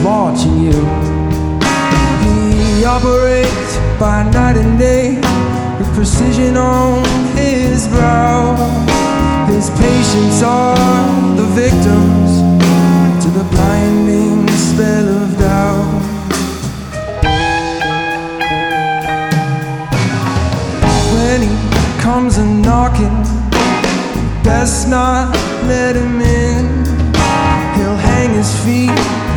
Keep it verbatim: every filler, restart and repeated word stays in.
watching you. He operates by night and day with precision on his brow. His patients are the victims to the blinding spell of doubt. When he comes a knocking, best not let him in. He'll hang his feet